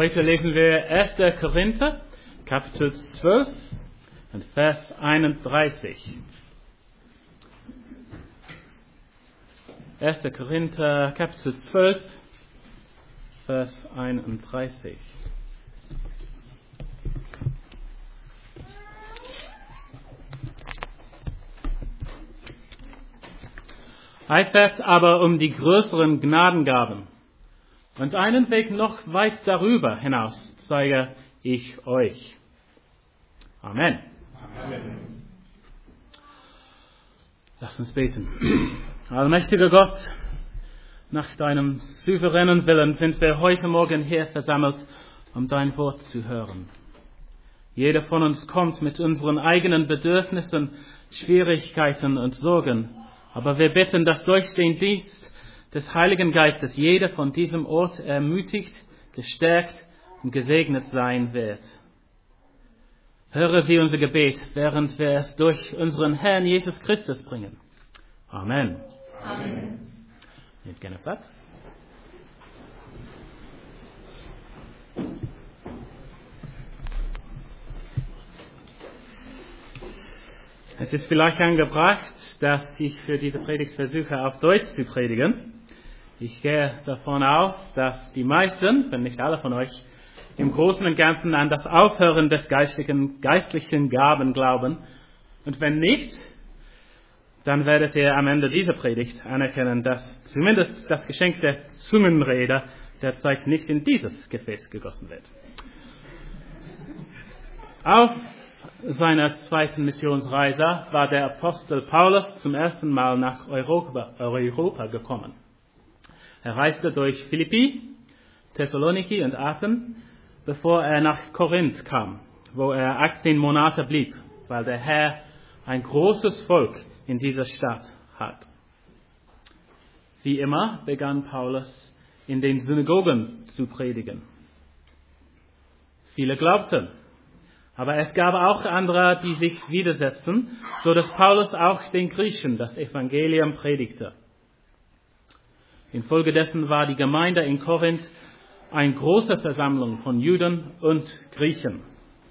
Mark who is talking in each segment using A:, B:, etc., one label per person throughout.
A: Heute lesen wir 1. Korinther, Kapitel 12 und Vers 31. 1. Korinther, Kapitel 12, Vers 31. Eifert aber um die größeren Gnadengaben. Und einen Weg noch weit darüber hinaus zeige ich euch. Amen. Amen. Lasst uns beten. Allmächtiger Gott, nach deinem souveränen Willen sind wir heute Morgen hier versammelt, um dein Wort zu hören. Jeder von uns kommt mit unseren eigenen Bedürfnissen, Schwierigkeiten und Sorgen. Aber wir bitten, dass durch den Dienst des Heiligen Geistes jeder von diesem Ort ermutigt, gestärkt und gesegnet sein wird. Höre sie unser Gebet, während wir es durch unseren Herrn Jesus Christus bringen. Amen. Amen. Nehmt gerne Platz. Es ist vielleicht angebracht, dass ich für diese Predigt versuche, auf Deutsch zu predigen. Ich gehe davon aus, dass die meisten, wenn nicht alle von euch, im Großen und Ganzen an das Aufhören des geistlichen Gaben glauben. Und wenn nicht, dann werdet ihr am Ende dieser Predigt anerkennen, dass zumindest das Geschenk der Zungenrede derzeit nicht in dieses Gefäß gegossen wird. Auf seiner zweiten Missionsreise war der Apostel Paulus zum ersten Mal nach Europa gekommen. Er reiste durch Philippi, Thessaloniki und Athen, bevor er nach Korinth kam, wo er 18 Monate blieb, weil der Herr ein großes Volk in dieser Stadt hat. Wie immer begann Paulus in den Synagogen zu predigen. Viele glaubten, aber es gab auch andere, die sich widersetzten, so dass Paulus auch den Griechen das Evangelium predigte. Infolgedessen war die Gemeinde in Korinth eine große Versammlung von Juden und Griechen.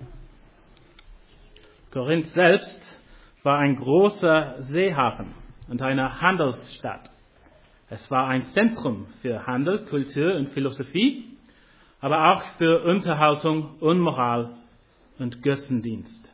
A: Korinth selbst war ein großer Seehafen und eine Handelsstadt. Es war ein Zentrum für Handel, Kultur und Philosophie, aber auch für Unterhaltung, Unmoral und Götzendienst.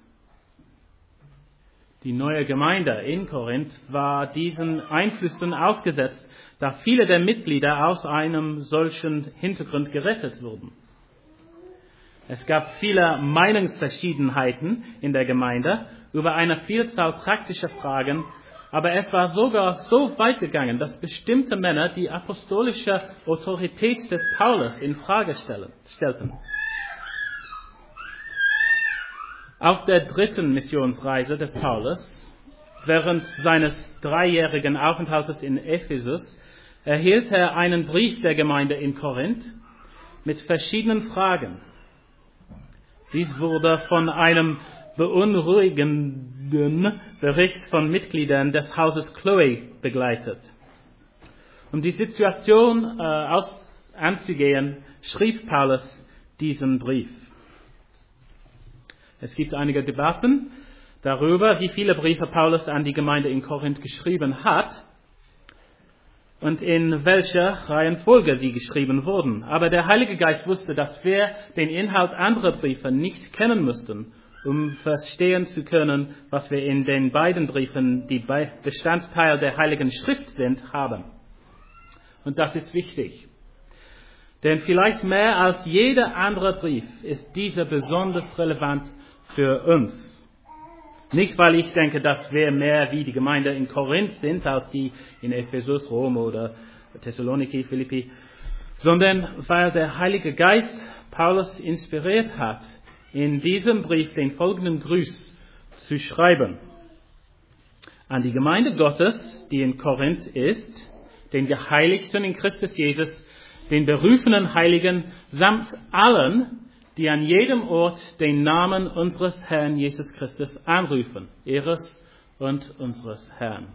A: Die neue Gemeinde in Korinth war diesen Einflüssen ausgesetzt, da viele der Mitglieder aus einem solchen Hintergrund gerettet wurden. Es gab viele Meinungsverschiedenheiten in der Gemeinde über eine Vielzahl praktischer Fragen, aber es war sogar so weit gegangen, dass bestimmte Männer die apostolische Autorität des Paulus in Frage stellten. Auf der dritten Missionsreise des Paulus, während seines 3-jährigen Aufenthaltes in Ephesus, erhielt er einen Brief der Gemeinde in Korinth mit verschiedenen Fragen. Dies wurde von einem beunruhigenden Bericht von Mitgliedern des Hauses Chloe begleitet. Um die Situation anzugehen, schrieb Paulus diesen Brief. Es gibt einige Debatten darüber, wie viele Briefe Paulus an die Gemeinde in Korinth geschrieben hat und in welcher Reihenfolge sie geschrieben wurden. Aber der Heilige Geist wusste, dass wir den Inhalt anderer Briefe nicht kennen müssten, um verstehen zu können, was wir in den beiden Briefen, die Bestandteil der Heiligen Schrift sind, haben. Und das ist wichtig. Denn vielleicht mehr als jeder andere Brief ist dieser besonders relevant für uns. Nicht, weil ich denke, dass wir mehr wie die Gemeinde in Korinth sind, als die in Ephesus, Rom oder Thessaloniki, Philippi, sondern weil der Heilige Geist Paulus inspiriert hat, in diesem Brief den folgenden Gruß zu schreiben. An die Gemeinde Gottes, die in Korinth ist, den Geheiligten in Christus Jesus, den berufenen Heiligen, samt allen, die an jedem Ort den Namen unseres Herrn Jesus Christus anrufen, ihres und unseres Herrn.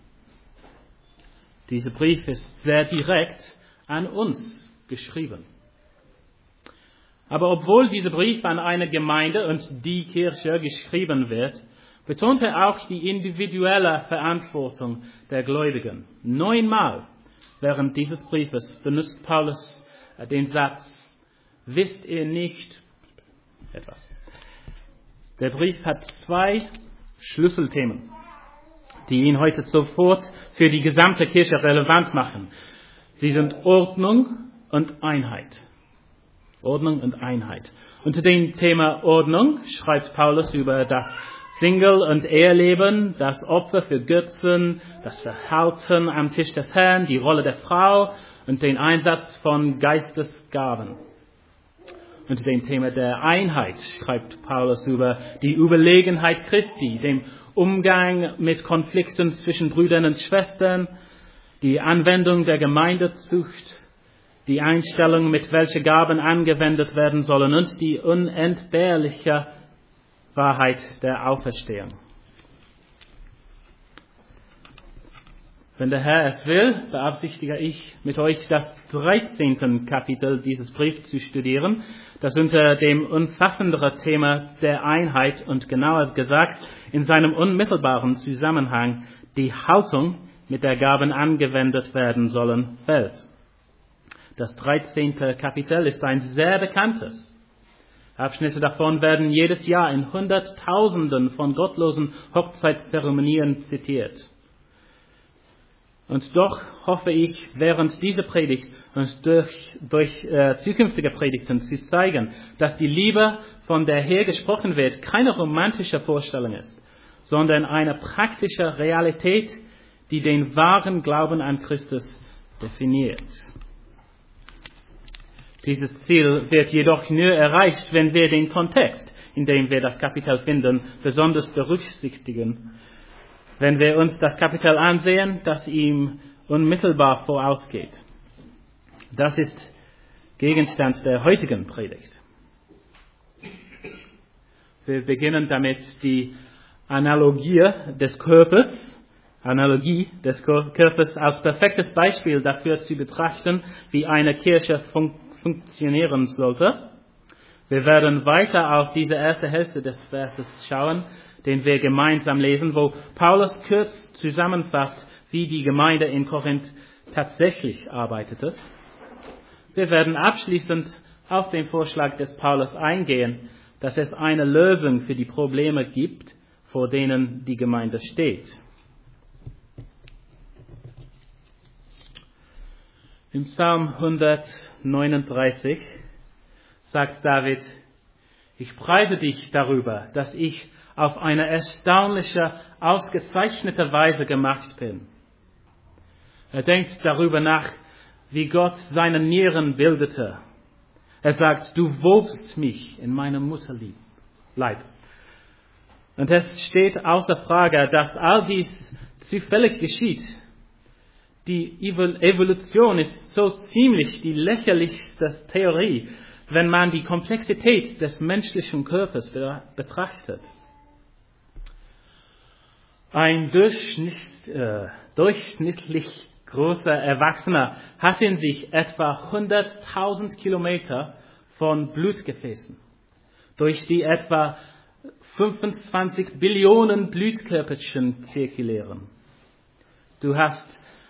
A: Dieser Brief ist sehr direkt an uns geschrieben. Aber obwohl dieser Brief an eine Gemeinde und die Kirche geschrieben wird, betont er auch die individuelle Verantwortung der Gläubigen. 9-mal während dieses Briefes benutzt Paulus den Satz, wisst ihr nicht etwas. Der Brief hat 2 Schlüsselthemen, die ihn heute sofort für die gesamte Kirche relevant machen. Sie sind Ordnung und Einheit. Ordnung und Einheit. Unter dem Thema Ordnung schreibt Paulus über das Single- und Eheleben, das Opfer für Götzen, das Verhalten am Tisch des Herrn, die Rolle der Frau und den Einsatz von Geistesgaben. Unter dem Thema der Einheit schreibt Paulus über die Überlegenheit Christi, den Umgang mit Konflikten zwischen Brüdern und Schwestern, die Anwendung der Gemeindezucht, die Einstellung, mit welcher Gaben angewendet werden sollen und die unentbehrliche Wahrheit der Auferstehung. Wenn der Herr es will, beabsichtige ich, mit euch das 13. Kapitel dieses Briefs zu studieren, das unter dem umfassenderen Thema der Einheit und genauer gesagt in seinem unmittelbaren Zusammenhang die Haltung, mit der Gaben angewendet werden sollen, fällt. Das 13. Kapitel ist ein sehr bekanntes. Abschnitte davon werden jedes Jahr in Hunderttausenden von gottlosen Hochzeitszeremonien zitiert. Und doch hoffe ich, während dieser Predigt und durch zukünftige Predigten zu zeigen, dass die Liebe, von der hier gesprochen wird, keine romantische Vorstellung ist, sondern eine praktische Realität, die den wahren Glauben an Christus definiert. Dieses Ziel wird jedoch nur erreicht, wenn wir den Kontext, in dem wir das Kapitel finden, besonders berücksichtigen. Wenn wir uns das Kapitel ansehen, das ihm unmittelbar vorausgeht. Das ist Gegenstand der heutigen Predigt. Wir beginnen damit, die Analogie des Körpers als perfektes Beispiel dafür zu betrachten, wie eine Kirche funktionieren sollte. Wir werden weiter auf diese erste Hälfte des Verses schauen, den wir gemeinsam lesen, wo Paulus kurz zusammenfasst, wie die Gemeinde in Korinth tatsächlich arbeitete. Wir werden abschließend auf den Vorschlag des Paulus eingehen, dass es eine Lösung für die Probleme gibt, vor denen die Gemeinde steht. Im Psalm 139 sagt David, ich preise dich darüber, dass ich auf eine erstaunliche, ausgezeichnete Weise gemacht bin. Er denkt darüber nach, wie Gott seine Nieren bildete. Er sagt, du wobst mich in meinem Mutterleib. Und es steht außer Frage, dass all dies zufällig geschieht. Die Evolution ist so ziemlich die lächerlichste Theorie, wenn man die Komplexität des menschlichen Körpers betrachtet. Ein durchschnittlich großer Erwachsener hat in sich etwa 100.000 Kilometer von Blutgefäßen, durch die etwa 25 Billionen Blutkörperchen zirkulieren. Du hast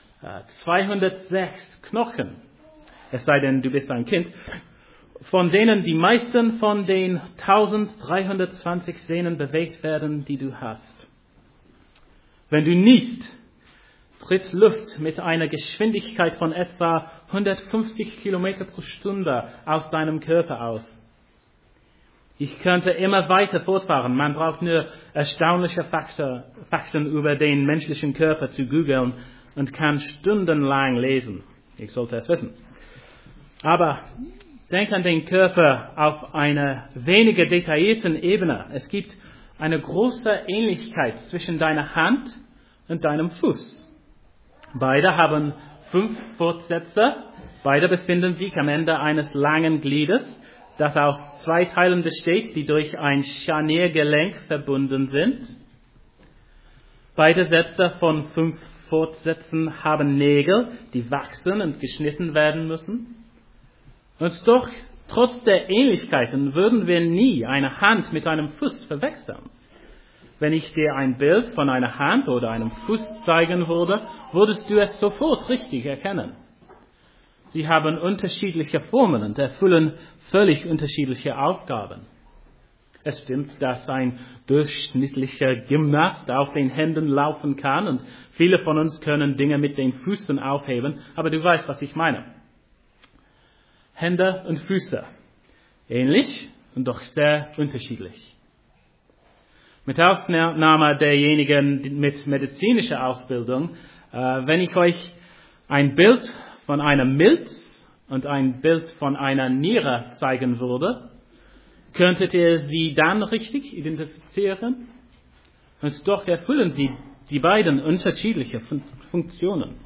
A: 206 Knochen, es sei denn, du bist ein Kind, von denen die meisten von den 1320 Sehnen bewegt werden, die du hast. Wenn du niest, tritt Luft mit einer Geschwindigkeit von etwa 150 Kilometer pro Stunde aus deinem Körper aus. Ich könnte immer weiter fortfahren. Man braucht nur erstaunliche Fakten über den menschlichen Körper zu googeln und kann stundenlang lesen. Ich sollte es wissen. Aber denk an den Körper auf einer weniger detaillierten Ebene. Es gibt eine große Ähnlichkeit zwischen deiner Hand und deinem Fuß. Beide haben 5 Fortsätze. Beide befinden sich am Ende eines langen Gliedes, das aus 2 Teilen besteht, die durch ein Scharniergelenk verbunden sind. Beide Sätze von 5 Fortsätzen haben Nägel, die wachsen und geschnitten werden müssen. Und doch Trotz der Ähnlichkeiten würden wir nie eine Hand mit einem Fuß verwechseln. Wenn ich dir ein Bild von einer Hand oder einem Fuß zeigen würde, würdest du es sofort richtig erkennen. Sie haben unterschiedliche Formen und erfüllen völlig unterschiedliche Aufgaben. Es stimmt, dass ein durchschnittlicher Gymnast auf den Händen laufen kann und viele von uns können Dinge mit den Füßen aufheben, aber du weißt, was ich meine. Hände und Füße, ähnlich und doch sehr unterschiedlich. Mit Ausnahme derjenigen mit medizinischer Ausbildung, wenn ich euch ein Bild von einer Milz und ein Bild von einer Niere zeigen würde, könntet ihr sie dann richtig identifizieren? Und doch erfüllen sie die beiden unterschiedliche Funktionen.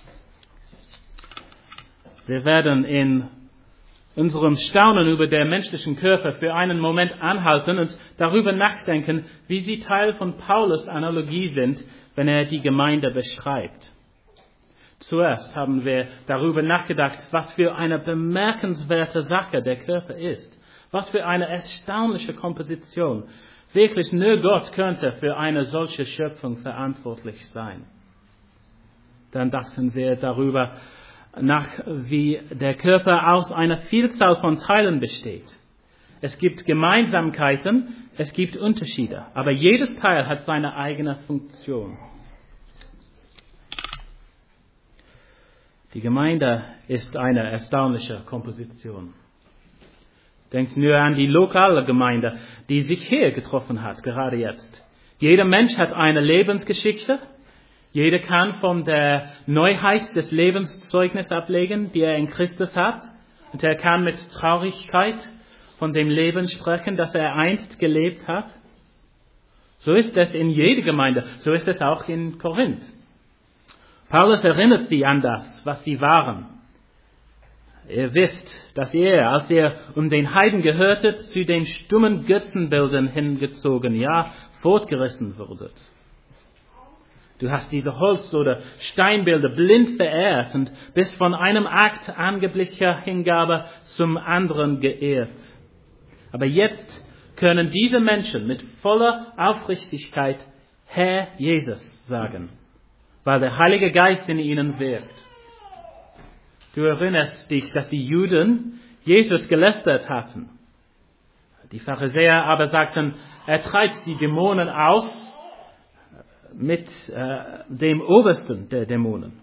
A: Wir werden in unserem Staunen über den menschlichen Körper für einen Moment anhalten und darüber nachdenken, wie sie Teil von Paulus' Analogie sind, wenn er die Gemeinde beschreibt. Zuerst haben wir darüber nachgedacht, was für eine bemerkenswerte Sache der Körper ist. Was für eine erstaunliche Komposition. Wirklich nur Gott könnte für eine solche Schöpfung verantwortlich sein. Dann dachten wir darüber nach, wie der Körper aus einer Vielzahl von Teilen besteht. Es gibt Gemeinsamkeiten, es gibt Unterschiede, aber jedes Teil hat seine eigene Funktion. Die Gemeinde ist eine erstaunliche Komposition. Denkt nur an die lokale Gemeinde, die sich hier getroffen hat, gerade jetzt. Jeder Mensch hat eine Lebensgeschichte. Jeder kann von der Neuheit des Lebens Zeugnis ablegen, die er in Christus hat. Und er kann mit Traurigkeit von dem Leben sprechen, das er einst gelebt hat. So ist es in jeder Gemeinde. So ist es auch in Korinth. Paulus erinnert sie an das, was sie waren. Ihr wisst, dass ihr, als ihr um den Heiden gehörtet, zu den stummen Götzenbildern hingezogen, ja, fortgerissen wurdet. Du hast diese Holz- oder Steinbilder blind verehrt und bist von einem Akt angeblicher Hingabe zum anderen geehrt. Aber jetzt können diese Menschen mit voller Aufrichtigkeit Herr Jesus sagen, weil der Heilige Geist in ihnen wirkt. Du erinnerst dich, dass die Juden Jesus gelästert hatten. Die Pharisäer aber sagten, er treibt die Dämonen aus mit dem Obersten der Dämonen.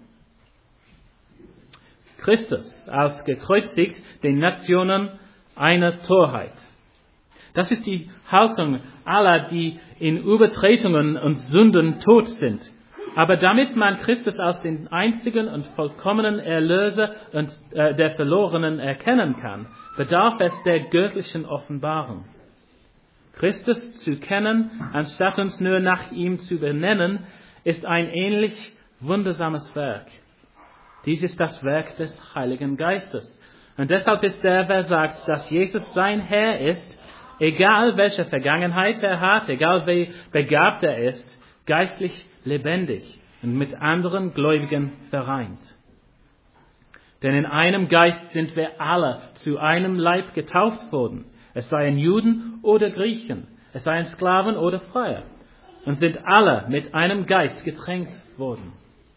A: Christus als gekreuzigt den Nationen eine Torheit. Das ist die Haltung aller, die in Übertretungen und Sünden tot sind. Aber damit man Christus als den einzigen und vollkommenen Erlöser und der Verlorenen erkennen kann, bedarf es der göttlichen Offenbarung. Christus zu kennen, anstatt uns nur nach ihm zu benennen, ist ein ähnlich wundersames Werk. Dies ist das Werk des Heiligen Geistes. Und deshalb ist der, wer sagt, dass Jesus sein Herr ist, egal welche Vergangenheit er hat, egal wie begabt er ist, geistlich lebendig und mit anderen Gläubigen vereint. Denn in einem Geist sind wir alle zu einem Leib getauft worden. Es seien Juden oder Griechen, es seien Sklaven oder Freie, und sind alle mit einem Geist getränkt worden.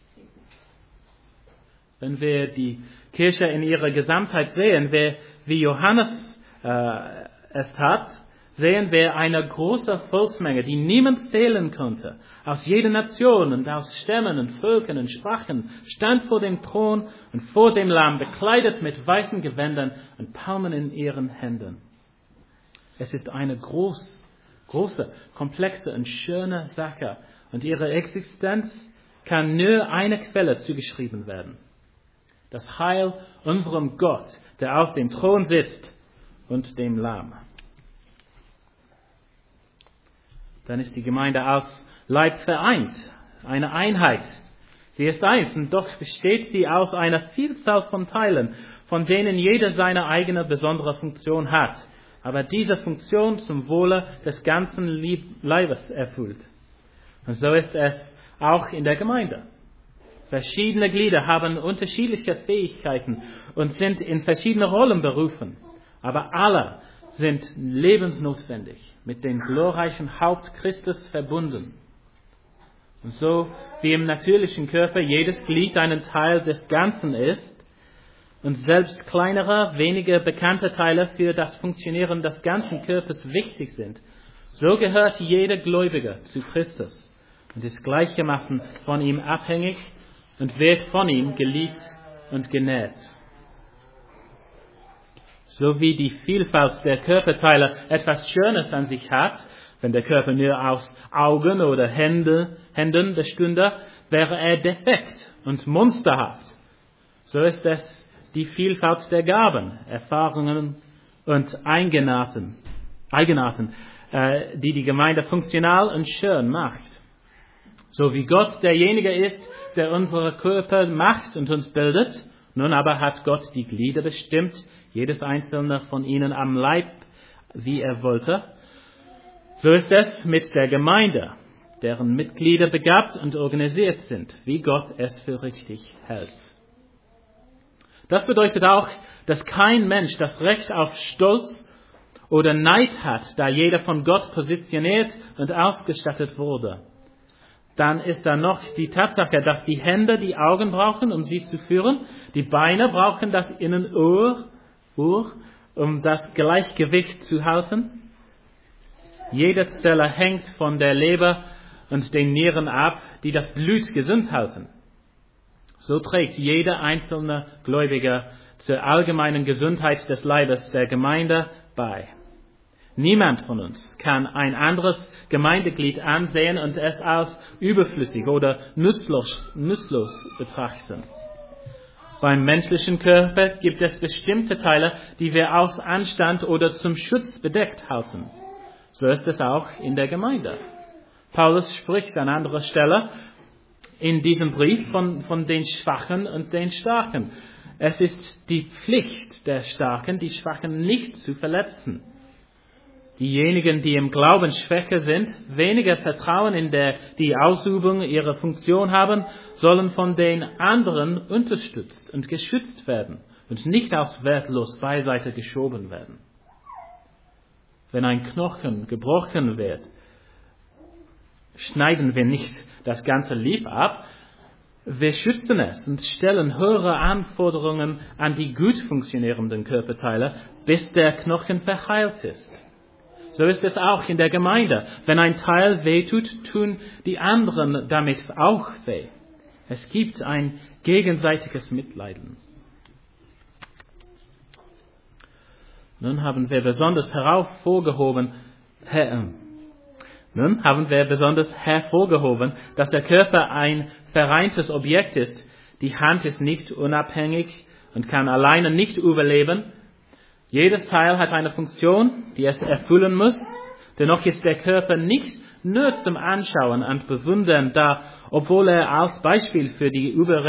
A: Wenn wir die Kirche in ihrer Gesamtheit sehen, wie Johannes es hat, sehen wir eine große Volksmenge, die niemand zählen konnte. Aus jeder Nation und aus Stämmen und Völkern und Sprachen stand vor dem Thron und vor dem Lamm, bekleidet mit weißen Gewändern und Palmen in ihren Händen. Es ist eine große, komplexe und schöne Sache. Und ihre Existenz kann nur einer Quelle zugeschrieben werden. Das Heil unserem Gott, der auf dem Thron sitzt, und dem Lamm. Dann ist die Gemeinde als Leib vereint, eine Einheit. Sie ist eins und doch besteht sie aus einer Vielzahl von Teilen, von denen jeder seine eigene besondere Funktion hat, aber diese Funktion zum Wohle des ganzen Leibes erfüllt. Und so ist es auch in der Gemeinde. Verschiedene Glieder haben unterschiedliche Fähigkeiten und sind in verschiedene Rollen berufen. aber alle sind lebensnotwendig mit dem glorreichen Haupt Christus verbunden. Und so wie im natürlichen Körper jedes Glied ein Teil des Ganzen ist und selbst kleinere, weniger bekannte Teile für das Funktionieren des ganzen Körpers wichtig sind, so gehört jeder Gläubige zu Christus und ist gleichermaßen von ihm abhängig und wird von ihm geliebt und genährt. So wie die Vielfalt der Körperteile etwas Schönes an sich hat, wenn der Körper nur aus Augen oder Händen bestünde, wäre er defekt und monsterhaft. So ist es die Vielfalt der Gaben, Erfahrungen und Eigenarten, die die Gemeinde funktional und schön macht. So wie Gott derjenige ist, der unsere Körper macht und uns bildet, nun aber hat Gott die Glieder bestimmt, jedes einzelne von ihnen am Leib, wie er wollte. So ist es mit der Gemeinde, deren Mitglieder begabt und organisiert sind, wie Gott es für richtig hält. Das bedeutet auch, dass kein Mensch das Recht auf Stolz oder Neid hat, da jeder von Gott positioniert und ausgestattet wurde. Dann ist da noch die Tatsache, dass die Hände die Augen brauchen, um sie zu führen. Die Beine brauchen das Innenohr, um das Gleichgewicht zu halten. Jede Zelle hängt von der Leber und den Nieren ab, die das Blut gesund halten. So trägt jeder einzelne Gläubige zur allgemeinen Gesundheit des Leibes der Gemeinde bei. Niemand von uns kann ein anderes Gemeindeglied ansehen und es als überflüssig oder nutzlos betrachten. Beim menschlichen Körper gibt es bestimmte Teile, die wir aus Anstand oder zum Schutz bedeckt halten. So ist es auch in der Gemeinde. Paulus spricht an anderer Stelle in diesem Brief von den Schwachen und den Starken. Es ist die Pflicht der Starken, die Schwachen nicht zu verletzen. Diejenigen, die im Glauben schwächer sind, weniger Vertrauen in die Ausübung ihrer Funktion haben, sollen von den anderen unterstützt und geschützt werden und nicht als wertlos beiseite geschoben werden. Wenn ein Knochen gebrochen wird, schneiden wir nicht das ganze Lieb ab, wir schützen es und stellen höhere Anforderungen an die gut funktionierenden Körperteile, bis der Knochen verheilt ist. So ist es auch in der Gemeinde. Wenn ein Teil wehtut, tun die anderen damit auch weh. Es gibt ein gegenseitiges Mitleiden. Nun haben wir besonders hervorgehoben, dass der Körper ein vereintes Objekt ist. Die Hand ist nicht unabhängig und kann alleine nicht überleben. Jedes Teil hat eine Funktion, die es erfüllen muss. Dennoch ist der Körper nicht nur zum Anschauen und Bewundern da, obwohl er als Beispiel für die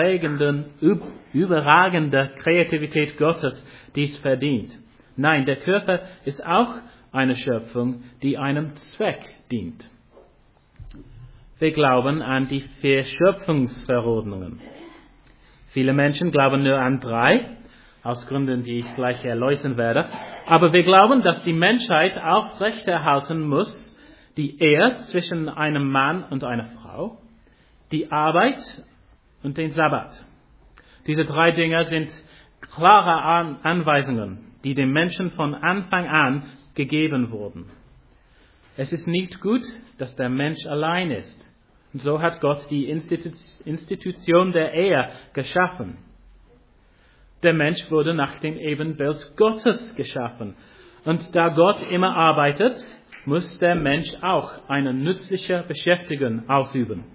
A: überragende Kreativität Gottes dies verdient. Nein, der Körper ist auch eine Schöpfung, die einem Zweck dient. Wir glauben an die 4 Schöpfungsverordnungen. Viele Menschen glauben nur an 3. Aus Gründen, die ich gleich erläutern werde. Aber wir glauben, dass die Menschheit aufrechterhalten muss, die Ehe zwischen einem Mann und einer Frau, die Arbeit und den Sabbat. Diese 3 Dinge sind klare Anweisungen, die dem Menschen von Anfang an gegeben wurden. Es ist nicht gut, dass der Mensch allein ist. Und so hat Gott die Institution der Ehe geschaffen. Der Mensch wurde nach dem Ebenbild Gottes geschaffen. Und da Gott immer arbeitet, muss der Mensch auch eine nützliche Beschäftigung ausüben.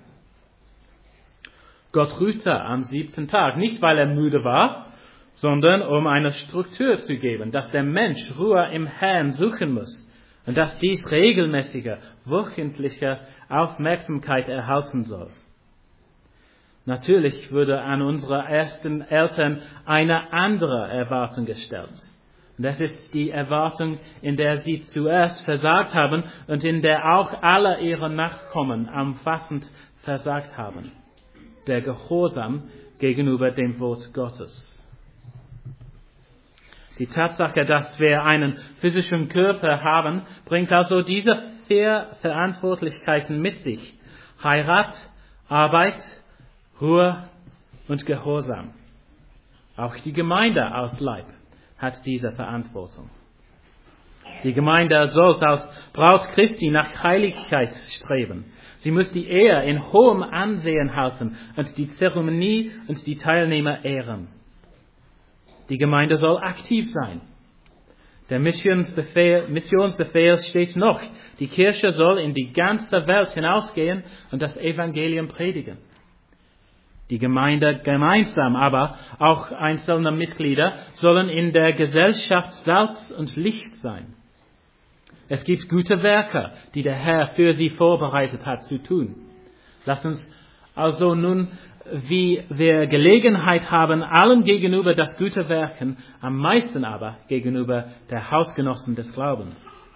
A: Gott ruhte am 7. Tag, nicht weil er müde war, sondern um eine Struktur zu geben, dass der Mensch Ruhe im Herrn suchen muss und dass dies regelmäßige, wöchentliche Aufmerksamkeit erhalten soll. Natürlich wurde an unsere ersten Eltern eine andere Erwartung gestellt. Und das ist die Erwartung, in der sie zuerst versagt haben und in der auch alle ihre Nachkommen umfassend versagt haben. Der Gehorsam gegenüber dem Wort Gottes. Die Tatsache, dass wir einen physischen Körper haben, bringt also diese 4 Verantwortlichkeiten mit sich. Heirat, Arbeit, Ruhe und Gehorsam. Auch die Gemeinde als Leib hat diese Verantwortung. Die Gemeinde soll als Braut Christi nach Heiligkeit streben. Sie muss die Ehe in hohem Ansehen halten und die Zeremonie und die Teilnehmer ehren. Die Gemeinde soll aktiv sein. Der Missionsbefehl steht noch. Die Kirche soll in die ganze Welt hinausgehen und das Evangelium predigen. Die Gemeinde gemeinsam, aber auch einzelne Mitglieder sollen in der Gesellschaft Salz und Licht sein. Es gibt gute Werke, die der Herr für sie vorbereitet hat zu tun. Lasst uns also nun, wie wir Gelegenheit haben, allen gegenüber das gute Werken, am meisten aber gegenüber der Hausgenossen des Glaubens.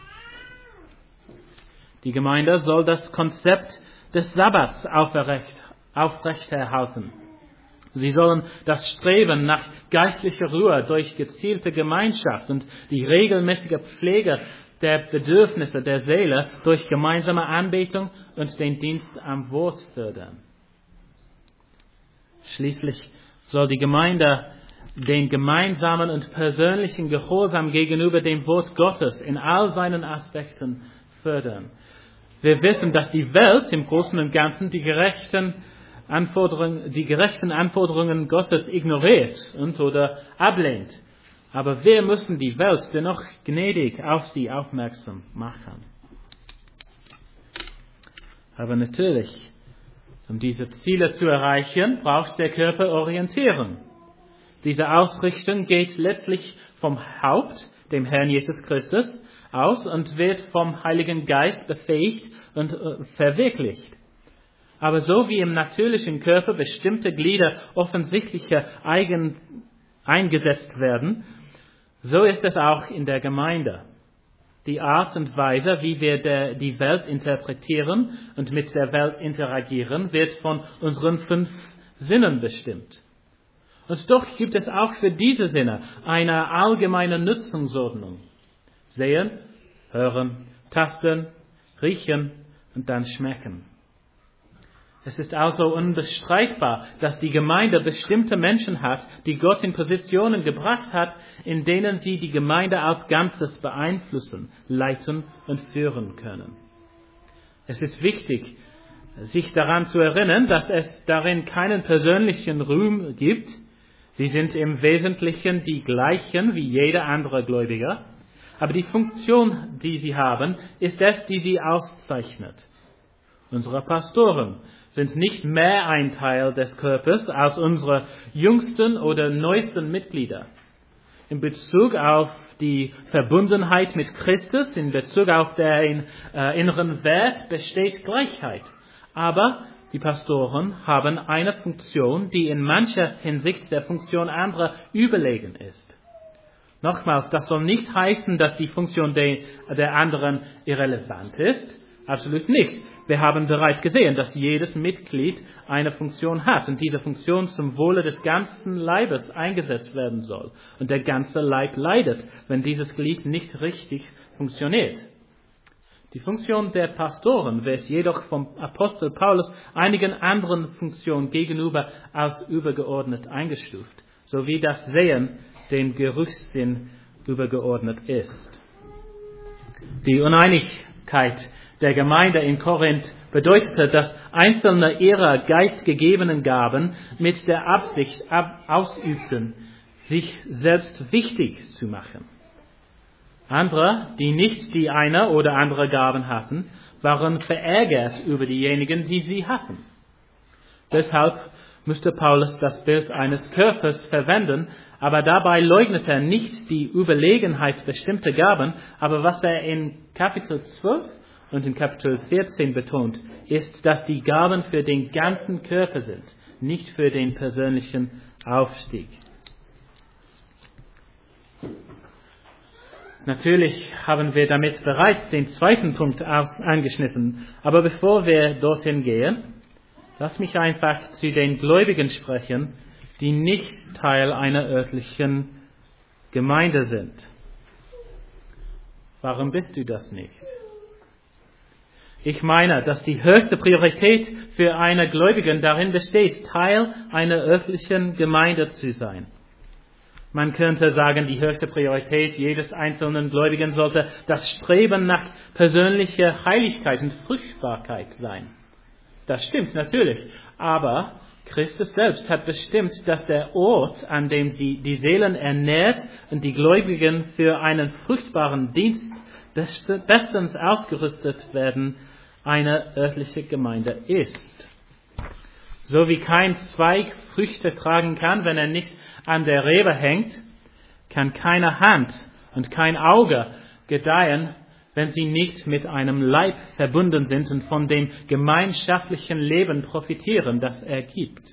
A: Die Gemeinde soll das Konzept des Sabbats aufrechterhalten. Sie sollen das Streben nach geistlicher Ruhe durch gezielte Gemeinschaft und die regelmäßige Pflege der Bedürfnisse der Seele durch gemeinsame Anbetung und den Dienst am Wort fördern. Schließlich soll die Gemeinde den gemeinsamen und persönlichen Gehorsam gegenüber dem Wort Gottes in all seinen Aspekten fördern. Wir wissen, dass die Welt im Großen und Ganzen die gerechten Anforderungen Gottes ignoriert und oder ablehnt. Aber wir müssen die Welt dennoch gnädig auf sie aufmerksam machen. Aber natürlich, um diese Ziele zu erreichen, braucht der Körper Orientierung. Diese Ausrichtung geht letztlich vom Haupt, dem Herrn Jesus Christus, aus und wird vom Heiligen Geist befähigt und verwirklicht. Aber so wie im natürlichen Körper bestimmte Glieder offensichtlicher eingesetzt werden, so ist es auch in der Gemeinde. Die Art und Weise, wie wir die Welt interpretieren und mit der Welt interagieren, wird von unseren 5 Sinnen bestimmt. Und doch gibt es auch für diese Sinne eine allgemeine Nutzungsordnung. Sehen, hören, tasten, riechen und dann schmecken. Es ist also unbestreitbar, dass die Gemeinde bestimmte Menschen hat, die Gott in Positionen gebracht hat, in denen sie die Gemeinde als Ganzes beeinflussen, leiten und führen können. Es ist wichtig, sich daran zu erinnern, dass es darin keinen persönlichen Ruhm gibt. Sie sind im Wesentlichen die gleichen wie jeder andere Gläubiger, aber die Funktion, die sie haben, ist es, die sie auszeichnet. Unsere Pastoren sind nicht mehr ein Teil des Körpers als unsere jüngsten oder neuesten Mitglieder. In Bezug auf die Verbundenheit mit Christus, in Bezug auf den inneren Wert besteht Gleichheit. Aber die Pastoren haben eine Funktion, die in mancher Hinsicht der Funktion anderer überlegen ist. Nochmals, das soll nicht heißen, dass die Funktion der anderen irrelevant ist. Absolut nicht. Wir haben bereits gesehen, dass jedes Mitglied eine Funktion hat und diese Funktion zum Wohle des ganzen Leibes eingesetzt werden soll. Und der ganze Leib leidet, wenn dieses Glied nicht richtig funktioniert. Die Funktion der Pastoren wird jedoch vom Apostel Paulus einigen anderen Funktionen gegenüber als übergeordnet eingestuft, so wie das Sehen dem Geruchssinn übergeordnet ist. Die Uneinigkeit der Gemeinde in Korinth bedeutete, dass einzelne ihrer geistgegebenen Gaben mit der Absicht ausübten, sich selbst wichtig zu machen. Andere, die nicht die eine oder andere Gaben hatten, waren verärgert über diejenigen, die sie hatten. Deshalb musste Paulus das Bild eines Körpers verwenden, aber dabei leugnet er nicht die Überlegenheit bestimmter Gaben, aber was er in Kapitel 12 und in Kapitel 14 betont, ist, dass die Gaben für den ganzen Körper sind, nicht für den persönlichen Aufstieg. Natürlich haben wir damit bereits den 2. Punkt angeschnitten, aber bevor wir dorthin gehen, lass mich einfach zu den Gläubigen sprechen, die nicht Teil einer örtlichen Gemeinde sind. Warum bist du das nicht? Ich meine, dass die höchste Priorität für einen Gläubigen darin besteht, Teil einer öffentlichen Gemeinde zu sein. Man könnte sagen, die höchste Priorität jedes einzelnen Gläubigen sollte das Streben nach persönlicher Heiligkeit und Fruchtbarkeit sein. Das stimmt natürlich, aber Christus selbst hat bestimmt, dass der Ort, an dem sie die Seelen ernährt und die Gläubigen für einen fruchtbaren Dienst bestens ausgerüstet werden, eine örtliche Gemeinde ist. So wie kein Zweig Früchte tragen kann, wenn er nicht an der Rebe hängt, kann keine Hand und kein Auge gedeihen, wenn sie nicht mit einem Leib verbunden sind und von dem gemeinschaftlichen Leben profitieren, das er gibt.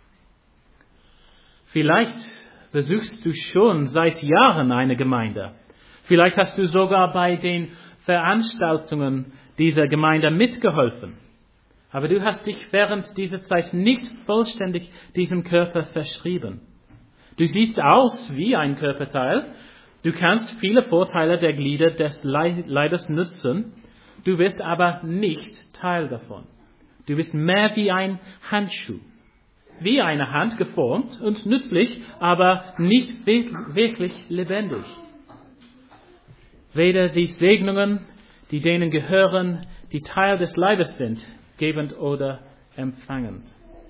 A: Vielleicht besuchst du schon seit Jahren eine Gemeinde. Vielleicht hast du sogar bei den Veranstaltungen dieser Gemeinde mitgeholfen. Aber du hast dich während dieser Zeit nicht vollständig diesem Körper verschrieben. Du siehst aus wie ein Körperteil. Du kannst viele Vorteile der Glieder des Leibes nutzen. Du bist aber nicht Teil davon. Du bist mehr wie ein Handschuh. Wie eine Hand geformt und nützlich, aber nicht wirklich lebendig. Weder die Segnungen, die denen gehören, die Teil des Leibes sind, gebend oder empfangend.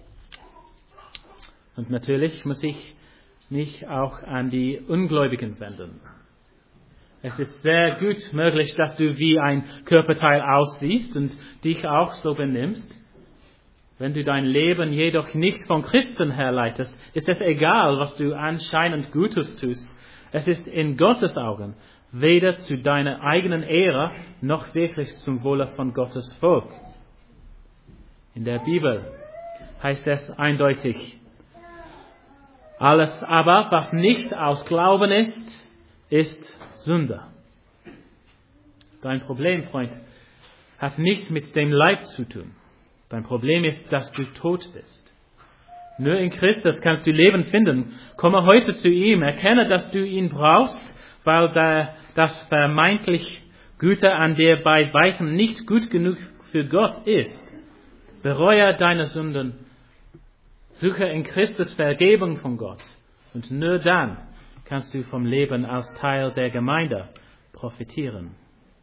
A: Und natürlich muss ich mich auch an die Ungläubigen wenden. Es ist sehr gut möglich, dass du wie ein Körperteil aussiehst und dich auch so benimmst. Wenn du dein Leben jedoch nicht von Christen herleitest, ist es egal, was du anscheinend Gutes tust. Es ist in Gottes Augen weder zu deiner eigenen Ehre noch wirklich zum Wohle von Gottes Volk. In der Bibel heißt es eindeutig: Alles aber, was nicht aus Glauben ist, ist Sünde. Dein Problem, Freund, hat nichts mit dem Leib zu tun. Dein Problem ist, dass du tot bist. Nur in Christus kannst du Leben finden. Komme heute zu ihm, erkenne, dass du ihn brauchst, weil das vermeintlich Gute an dir bei weitem nicht gut genug für Gott ist. Bereue deine Sünden. Suche in Christus Vergebung von Gott. Und nur dann kannst du vom Leben als Teil der Gemeinde profitieren.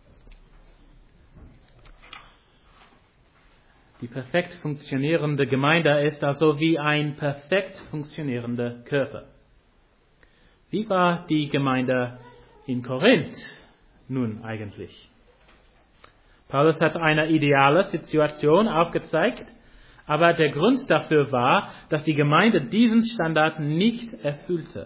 A: Die perfekt funktionierende Gemeinde ist also wie ein perfekt funktionierender Körper. Wie war die Gemeinde in Korinth nun eigentlich? Paulus hat eine ideale Situation aufgezeigt, aber der Grund dafür war, dass die Gemeinde diesen Standard nicht erfüllte.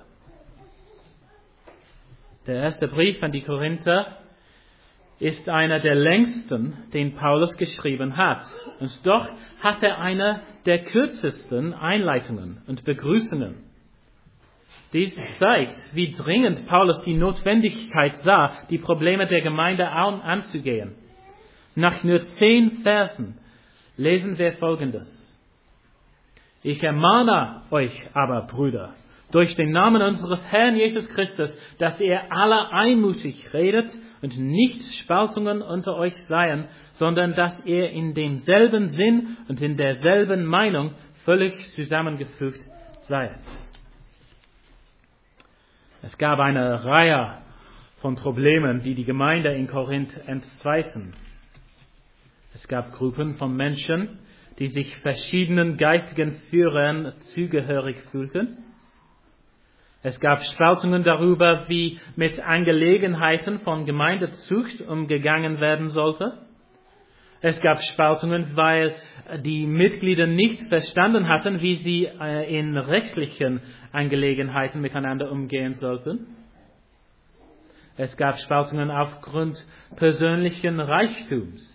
A: Der erste Brief an die Korinther ist einer der längsten, den Paulus geschrieben hat. Und doch hat er eine der kürzesten Einleitungen und Begrüßungen. Dies zeigt, wie dringend Paulus die Notwendigkeit sah, die Probleme der Gemeinde anzugehen. Nach nur 10 Versen lesen wir Folgendes: Ich ermahne euch aber, Brüder, durch den Namen unseres Herrn Jesus Christus, dass ihr alle einmütig redet und nicht Spaltungen unter euch seien, sondern dass ihr in demselben Sinn und in derselben Meinung völlig zusammengefügt seid. Es gab eine Reihe von Problemen, die die Gemeinde in Korinth entzweiten. Es gab Gruppen von Menschen, die sich verschiedenen geistigen Führern zugehörig fühlten. Es gab Spaltungen darüber, wie mit Angelegenheiten von Gemeindezucht umgegangen werden sollte. Es gab Spaltungen, weil die Mitglieder nicht verstanden hatten, wie sie in rechtlichen Angelegenheiten miteinander umgehen sollten. Es gab Spaltungen aufgrund persönlichen Reichtums.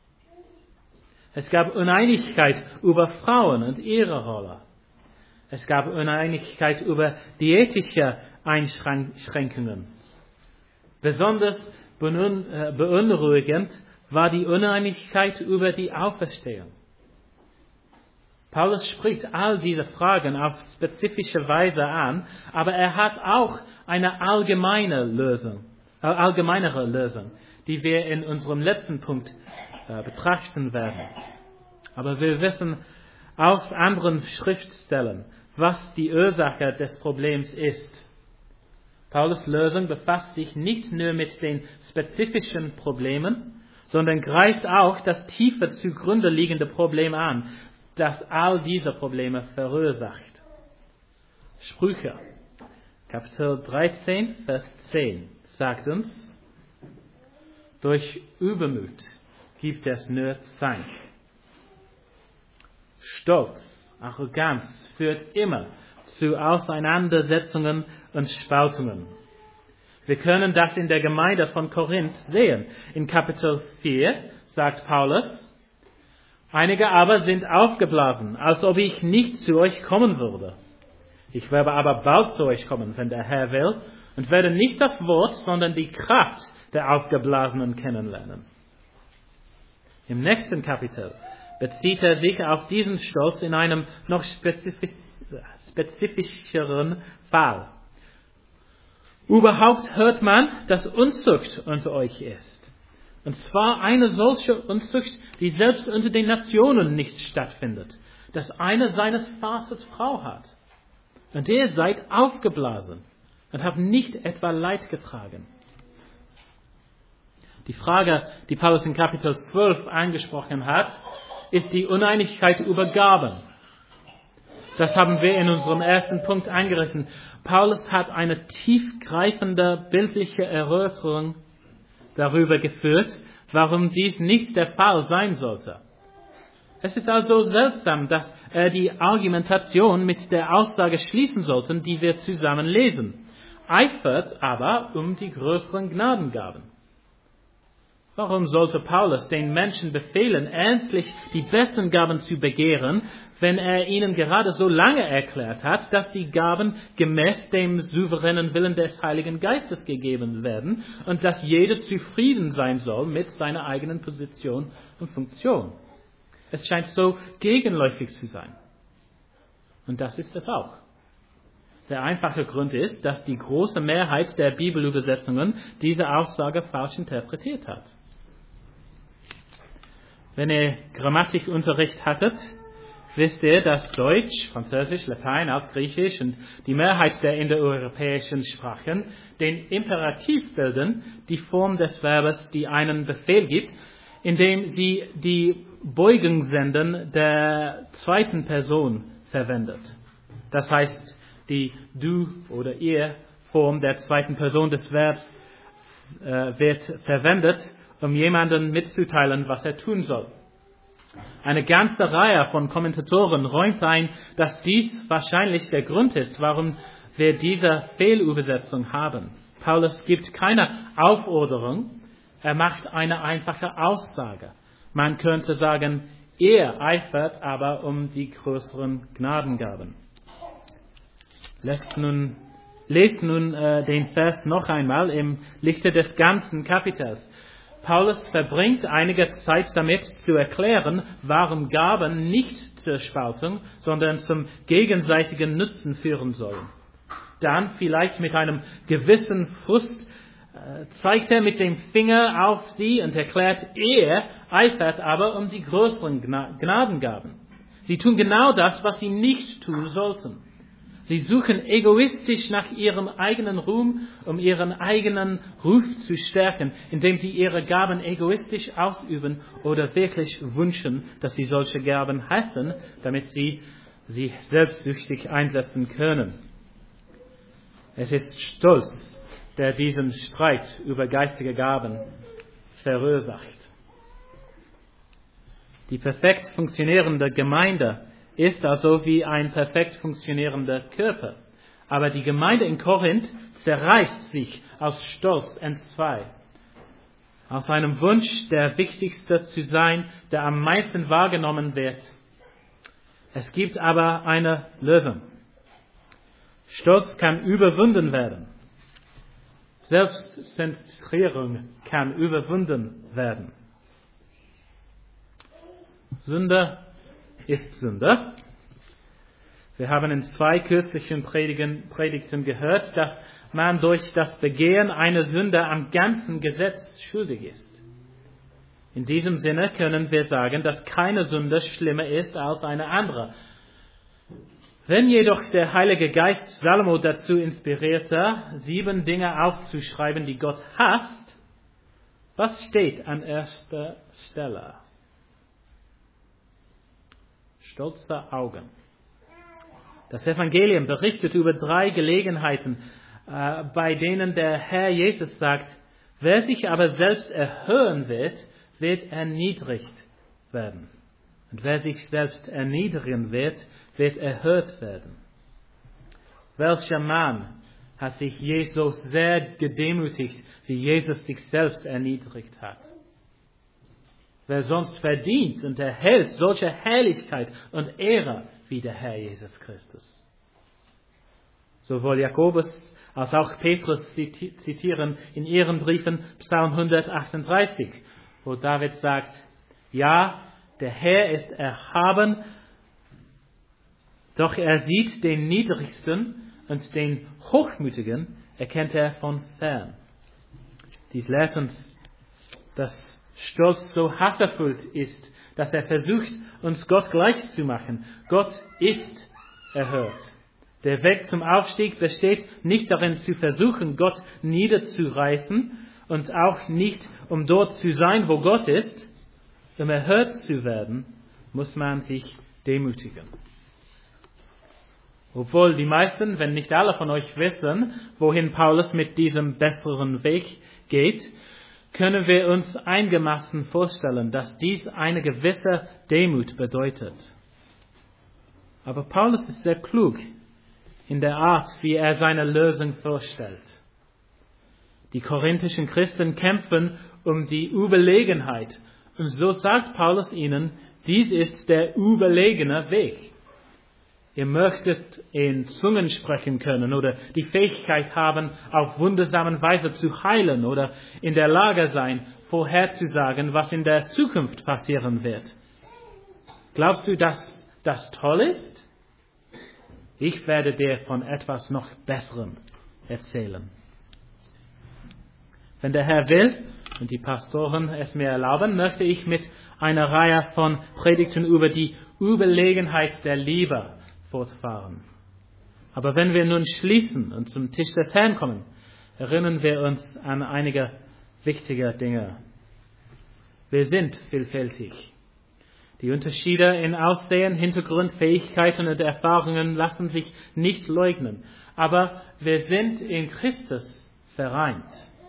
A: Es gab Uneinigkeit über Frauen und ihre Rolle. Es gab Uneinigkeit über diätische Einschränkungen. Besonders beunruhigend war die Uneinigkeit über die Auferstehung. Paulus spricht all diese Fragen auf spezifische Weise an, aber er hat auch eine allgemeinere Lösung, die wir in unserem letzten Punkt betrachten werden. Aber wir wissen aus anderen Schriftstellen, was die Ursache des Problems ist. Paulus' Lösung befasst sich nicht nur mit den spezifischen Problemen, sondern greift auch das tiefer zugrunde liegende Problem an, das all diese Probleme verursacht. Sprüche, Kapitel 13, Vers 10, sagt uns, durch Übermut gibt es nur Zank. Stolz, Arroganz führt immer zu Auseinandersetzungen und Spaltungen. Wir können das in der Gemeinde von Korinth sehen. In Kapitel 4 sagt Paulus, einige aber sind aufgeblasen, als ob ich nicht zu euch kommen würde. Ich werde aber bald zu euch kommen, wenn der Herr will, und werde nicht das Wort, sondern die Kraft der Aufgeblasenen kennenlernen. Im nächsten Kapitel bezieht er sich auf diesen Stolz in einem noch spezifischeren Fall. Überhaupt hört man, dass Unzucht unter euch ist. Und zwar eine solche Unzucht, die selbst unter den Nationen nicht stattfindet, dass einer seines Vaters Frau hat. Und ihr seid aufgeblasen und habt nicht etwa Leid getragen. Die Frage, die Paulus in Kapitel 12 angesprochen hat, ist die Uneinigkeit über Gaben. Das haben wir in unserem ersten Punkt angerissen. Paulus hat eine tiefgreifende bildliche Erörterung darüber geführt, warum dies nicht der Fall sein sollte. Es ist also seltsam, dass er die Argumentation mit der Aussage schließen sollte, die wir zusammen lesen. Eifert aber um die größeren Gnadengaben. Warum sollte Paulus den Menschen befehlen, ernstlich die besten Gaben zu begehren, wenn er ihnen gerade so lange erklärt hat, dass die Gaben gemäß dem souveränen Willen des Heiligen Geistes gegeben werden und dass jeder zufrieden sein soll mit seiner eigenen Position und Funktion? Es scheint so gegenläufig zu sein. Und das ist es auch. Der einfache Grund ist, dass die große Mehrheit der Bibelübersetzungen diese Aussage falsch interpretiert hat. Wenn ihr Grammatikunterricht hattet, wisst ihr, dass Deutsch, Französisch, Latein, auch Griechisch und die Mehrheit der indoeuropäischen Sprachen den Imperativ bilden, die Form des Verbes, die einen Befehl gibt, indem sie die Beugungssenden der zweiten Person verwendet. Das heißt, die Du- oder Ihr-Form der zweiten Person des Verbs wird verwendet, um jemandem mitzuteilen, was er tun soll. Eine ganze Reihe von Kommentatoren räumt ein, dass dies wahrscheinlich der Grund ist, warum wir diese Fehlübersetzung haben. Paulus gibt keine Aufforderung, er macht eine einfache Aussage. Man könnte sagen, er eifert aber um die größeren Gnadengaben. Lest nun den Vers noch einmal im Lichte des ganzen Kapitels. Paulus verbringt einige Zeit damit zu erklären, warum Gaben nicht zur Spaltung, sondern zum gegenseitigen Nutzen führen sollen. Dann, vielleicht mit einem gewissen Frust, zeigt er mit dem Finger auf sie und erklärt, er eifert aber um die größeren Gnadengaben. Sie tun genau das, was sie nicht tun sollten. Sie suchen egoistisch nach ihrem eigenen Ruhm, um ihren eigenen Ruf zu stärken, indem sie ihre Gaben egoistisch ausüben oder wirklich wünschen, dass sie solche Gaben hätten, damit sie selbstsüchtig einsetzen können. Es ist Stolz, der diesen Streit über geistige Gaben verursacht. Die perfekt funktionierende Gemeinde ist also wie ein perfekt funktionierender Körper. Aber die Gemeinde in Korinth zerreißt sich aus Stolz entzwei. Aus einem Wunsch, der Wichtigste zu sein, der am meisten wahrgenommen wird. Es gibt aber eine Lösung. Stolz kann überwunden werden. Selbstzentrierung kann überwunden werden. Sünde ist Sünde. Wir haben in 2 kürzlichen Predigten gehört, dass man durch das Begehen einer Sünde am ganzen Gesetz schuldig ist. In diesem Sinne können wir sagen, dass keine Sünde schlimmer ist als eine andere. Wenn jedoch der Heilige Geist Salomo dazu inspirierte, 7 Dinge aufzuschreiben, die Gott hasst, was steht an erster Stelle? Stolze Augen. Das Evangelium berichtet über 3 Gelegenheiten, bei denen der Herr Jesus sagt, wer sich aber selbst erhöhen wird, wird erniedrigt werden. Und wer sich selbst erniedrigen wird, wird erhöht werden. Welcher Mann hat sich Jesus sehr gedemütigt, wie Jesus sich selbst erniedrigt hat? Wer sonst verdient und erhält solche Herrlichkeit und Ehre wie der Herr Jesus Christus? Sowohl Jakobus als auch Petrus zitieren in ihren Briefen Psalm 138, wo David sagt, ja, der Herr ist erhaben, doch er sieht den Niedrigsten und den Hochmütigen erkennt er von fern. Dies lehrt uns, dass Stolz so hasserfüllt ist, dass er versucht, uns Gott gleich zu machen. Gott ist erhört. Der Weg zum Aufstieg besteht nicht darin zu versuchen, Gott niederzureißen und auch nicht, um dort zu sein, wo Gott ist. Um erhört zu werden, muss man sich demütigen. Obwohl die meisten, wenn nicht alle von euch wissen, wohin Paulus mit diesem besseren Weg geht, können wir uns einigermaßen vorstellen, dass dies eine gewisse Demut bedeutet. Aber Paulus ist sehr klug in der Art, wie er seine Lösung vorstellt. Die korinthischen Christen kämpfen um die Überlegenheit. Und so sagt Paulus ihnen, dies ist der überlegene Weg. Ihr möchtet in Zungen sprechen können oder die Fähigkeit haben, auf wundersame Weise zu heilen oder in der Lage sein, vorherzusagen, was in der Zukunft passieren wird. Glaubst du, dass das toll ist? Ich werde dir von etwas noch Besserem erzählen. Wenn der Herr will und die Pastoren es mir erlauben, möchte ich mit einer Reihe von Predigten über die Überlegenheit der Liebe fortfahren. Aber wenn wir nun schließen und zum Tisch des Herrn kommen, erinnern wir uns an einige wichtige Dinge. Wir sind vielfältig. Die Unterschiede in Aussehen, Hintergrund, Fähigkeiten und Erfahrungen lassen sich nicht leugnen. Aber wir sind in Christus vereint.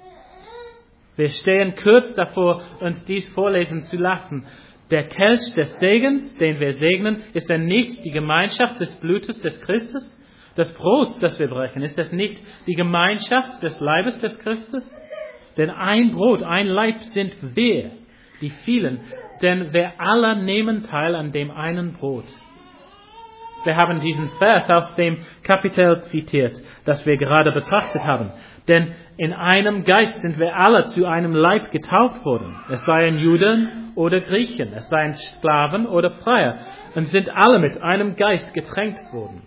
A: Wir stehen kurz davor, uns dies vorlesen zu lassen. Der Kelch des Segens, den wir segnen, ist er nicht die Gemeinschaft des Blutes des Christus? Das Brot, das wir brechen, ist es nicht die Gemeinschaft des Leibes des Christus? Denn ein Brot, ein Leib sind wir, die vielen, denn wir alle nehmen teil an dem einen Brot. Wir haben diesen Vers aus dem Kapitel zitiert, das wir gerade betrachtet haben. Denn in einem Geist sind wir alle zu einem Leib getauft worden. Es seien Juden oder Griechen, es seien Sklaven oder Freier, und sind alle mit einem Geist getränkt worden.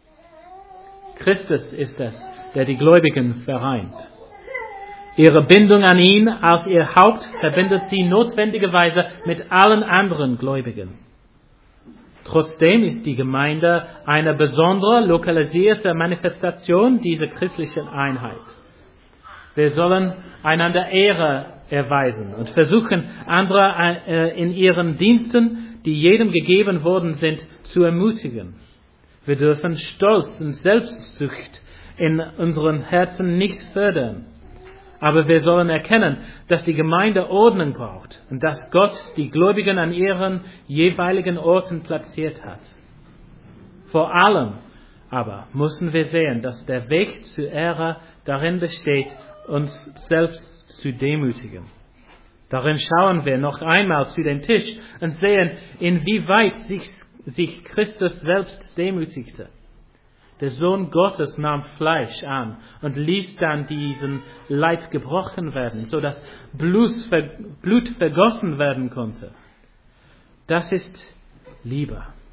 A: Christus ist es, der die Gläubigen vereint. Ihre Bindung an ihn als ihr Haupt verbindet sie notwendigerweise mit allen anderen Gläubigen. Trotzdem ist die Gemeinde eine besondere, lokalisierte Manifestation dieser christlichen Einheit. Wir sollen einander Ehre erweisen und versuchen, andere in ihren Diensten, die jedem gegeben worden sind, zu ermutigen. Wir dürfen Stolz und Selbstsucht in unseren Herzen nicht fördern. Aber wir sollen erkennen, dass die Gemeinde Ordnung braucht und dass Gott die Gläubigen an ihren jeweiligen Orten platziert hat. Vor allem aber müssen wir sehen, dass der Weg zur Ehre darin besteht, uns selbst zu demütigen. Darin schauen wir noch einmal zu dem Tisch und sehen, inwieweit sich Christus selbst demütigte. Der Sohn Gottes nahm Fleisch an und ließ dann diesen Leib gebrochen werden, so dass Blut vergossen werden konnte. Das ist Liebe.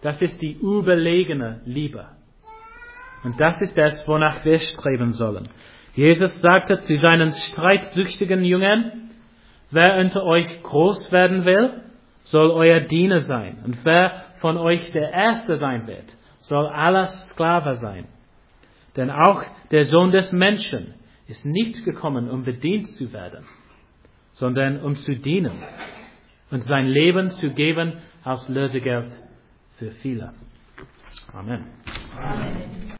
A: Das ist die überlegene Liebe. Und das ist das, wonach wir streben sollen. Jesus sagte zu seinen streitsüchtigen Jüngern, wer unter euch groß werden will, soll euer Diener sein. Und wer von euch der Erste sein wird, soll aller Sklave sein. Denn auch der Sohn des Menschen ist nicht gekommen, um bedient zu werden, sondern um zu dienen und sein Leben zu geben als Lösegeld für viele. Amen.
B: Amen.